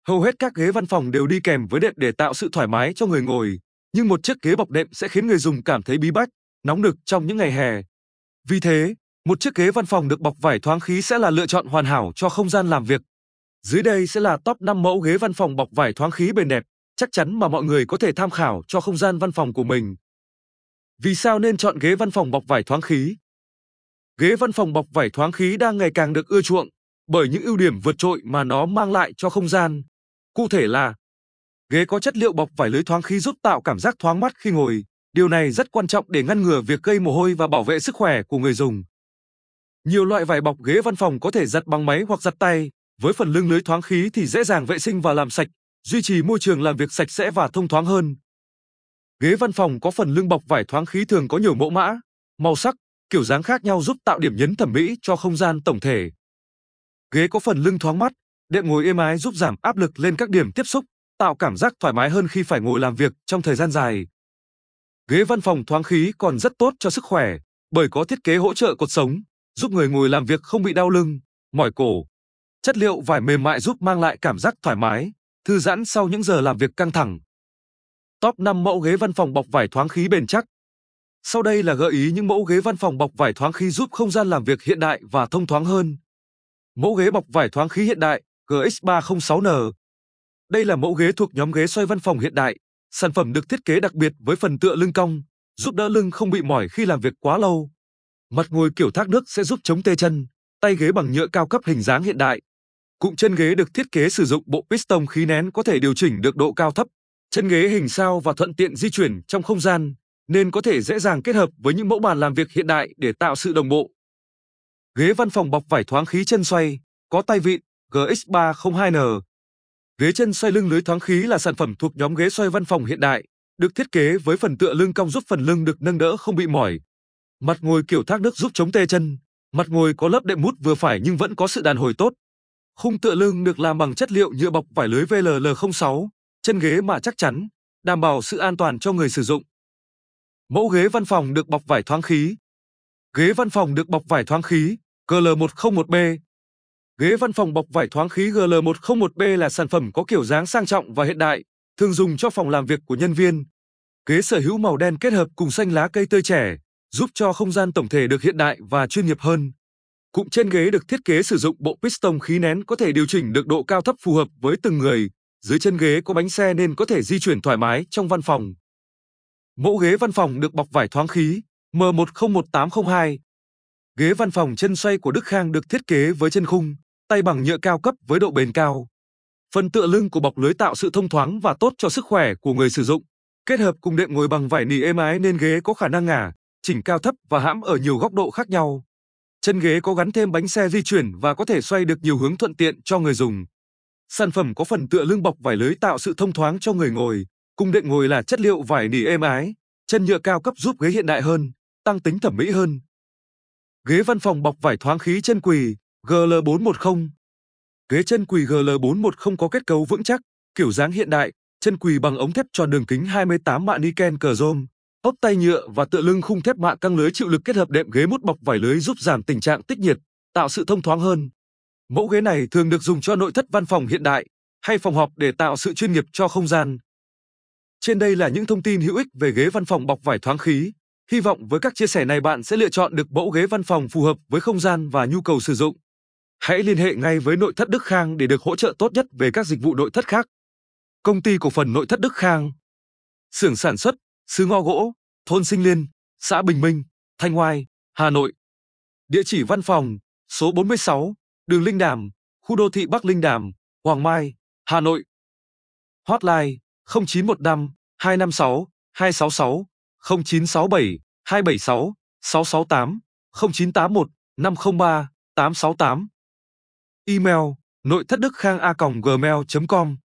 Hầu hết các ghế văn phòng đều đi kèm với đệm để tạo sự thoải mái cho người ngồi, nhưng một chiếc ghế bọc đệm sẽ khiến người dùng cảm thấy bí bách, nóng nực trong những ngày hè. Vì thế, một chiếc ghế văn phòng được bọc vải thoáng khí sẽ là lựa chọn hoàn hảo cho không gian làm việc. Dưới đây sẽ là top 5 mẫu ghế văn phòng bọc vải thoáng khí bền đẹp, chắc chắn mà mọi người có thể tham khảo cho không gian văn phòng của mình. Vì sao nên chọn ghế văn phòng bọc vải thoáng khí? Ghế văn phòng bọc vải thoáng khí đang ngày càng được ưa chuộng bởi những ưu điểm vượt trội mà nó mang lại cho không gian. Cụ thể là ghế có chất liệu bọc vải lưới thoáng khí giúp tạo cảm giác thoáng mát khi ngồi. Điều này rất quan trọng để ngăn ngừa việc gây mồ hôi và bảo vệ sức khỏe của người dùng. Nhiều loại vải bọc ghế văn phòng có thể giặt bằng máy hoặc giặt tay, với phần lưng lưới thoáng khí thì dễ dàng vệ sinh và làm sạch, duy trì môi trường làm việc sạch sẽ và thông thoáng hơn. Ghế văn phòng có phần lưng bọc vải thoáng khí thường có nhiều mẫu mã, màu sắc, kiểu dáng khác nhau giúp tạo điểm nhấn thẩm mỹ cho không gian tổng thể. Ghế có phần lưng thoáng mát, đệm ngồi êm ái giúp giảm áp lực lên các điểm tiếp xúc, tạo cảm giác thoải mái hơn khi phải ngồi làm việc trong thời gian dài. Ghế văn phòng thoáng khí còn rất tốt cho sức khỏe bởi có thiết kế hỗ trợ cột sống, giúp người ngồi làm việc không bị đau lưng, mỏi cổ. Chất liệu vải mềm mại giúp mang lại cảm giác thoải mái, thư giãn sau những giờ làm việc căng thẳng. Top 5 mẫu ghế văn phòng bọc vải thoáng khí bền chắc. Sau đây là gợi ý những mẫu ghế văn phòng bọc vải thoáng khí giúp không gian làm việc hiện đại và thông thoáng hơn. Mẫu ghế bọc vải thoáng khí hiện đại GX306N. Đây là mẫu ghế thuộc nhóm ghế xoay văn phòng hiện đại. Sản phẩm được thiết kế đặc biệt với phần tựa lưng cong, giúp đỡ lưng không bị mỏi khi làm việc quá lâu. Mặt ngồi kiểu thác nước sẽ giúp chống tê chân. Tay ghế bằng nhựa cao cấp hình dáng hiện đại. Cụm chân ghế được thiết kế sử dụng bộ piston khí nén có thể điều chỉnh được độ cao thấp. Chân ghế hình sao và thuận tiện di chuyển trong không gian, nên có thể dễ dàng kết hợp với những mẫu bàn làm việc hiện đại để tạo sự đồng bộ. Ghế văn phòng bọc vải thoáng khí chân xoay, có tay vịn GX302N. Ghế chân xoay lưng lưới thoáng khí là sản phẩm thuộc nhóm ghế xoay văn phòng hiện đại, được thiết kế với phần tựa lưng cong giúp phần lưng được nâng đỡ không bị mỏi. Mặt ngồi kiểu thác nước giúp chống tê chân. Mặt ngồi có lớp đệm mút vừa phải nhưng vẫn có sự đàn hồi tốt. Khung tựa lưng được làm bằng chất liệu nhựa bọc vải lưới VLL06, chân ghế mà chắc chắn, đảm bảo sự an toàn cho người sử dụng. Mẫu ghế văn phòng được bọc vải thoáng khí. Ghế văn phòng được bọc vải thoáng khí GL101B. Ghế văn phòng bọc vải thoáng khí GL101B là sản phẩm có kiểu dáng sang trọng và hiện đại, thường dùng cho phòng làm việc của nhân viên. Ghế sở hữu màu đen kết hợp cùng xanh lá cây tươi trẻ, giúp cho không gian tổng thể được hiện đại và chuyên nghiệp hơn. Cụm trên ghế được thiết kế sử dụng bộ piston khí nén có thể điều chỉnh được độ cao thấp phù hợp với từng người. Dưới chân ghế có bánh xe nên có thể di chuyển thoải mái trong văn phòng. Mẫu ghế văn phòng được bọc vải thoáng khí M101802. Ghế văn phòng chân xoay của Đức Khang được thiết kế với chân khung, tay bằng nhựa cao cấp với độ bền cao. Phần tựa lưng của bọc lưới tạo sự thông thoáng và tốt cho sức khỏe của người sử dụng. Kết hợp cùng đệm ngồi bằng vải nỉ êm ái nên ghế có khả năng ngả, chỉnh cao thấp và hãm ở nhiều góc độ khác nhau. Chân ghế có gắn thêm bánh xe di chuyển và có thể xoay được nhiều hướng thuận tiện cho người dùng. Sản phẩm có phần tựa lưng bọc vải lưới tạo sự thông thoáng cho người ngồi, cùng đệm ngồi là chất liệu vải nỉ êm ái, chân nhựa cao cấp giúp ghế hiện đại hơn, tăng tính thẩm mỹ hơn. Ghế văn phòng bọc vải thoáng khí chân quỳ GL410. Ghế chân quỳ GL410 có kết cấu vững chắc, kiểu dáng hiện đại, chân quỳ bằng ống thép tròn đường kính 28 mạ niken chrome, ốp tay nhựa và tựa lưng khung thép mạ căng lưới chịu lực kết hợp đệm ghế mút bọc vải lưới giúp giảm tình trạng tích nhiệt, tạo sự thông thoáng hơn. Mẫu ghế này thường được dùng cho nội thất văn phòng hiện đại hay phòng họp để tạo sự chuyên nghiệp cho không gian. Trên đây là những thông tin hữu ích về ghế văn phòng bọc vải thoáng khí. Hy vọng với các chia sẻ này bạn sẽ lựa chọn được mẫu ghế văn phòng phù hợp với không gian và nhu cầu sử dụng. Hãy liên hệ ngay với Nội thất Đức Khang để được hỗ trợ tốt nhất về các dịch vụ nội thất khác. Công ty cổ phần Nội thất Đức Khang. Xưởng sản xuất, xứ ngõ gỗ, thôn Sinh Liên, xã Bình Minh, Thanh Oai, Hà Nội. Địa chỉ văn phòng, số 46, đường Linh Đàm, khu đô thị Bắc Linh Đàm, Hoàng Mai, Hà Nội. Hotline 0915 256 266, 0967 276 668, 0981 503 868. Email: nội thất đức khang a.gmail.com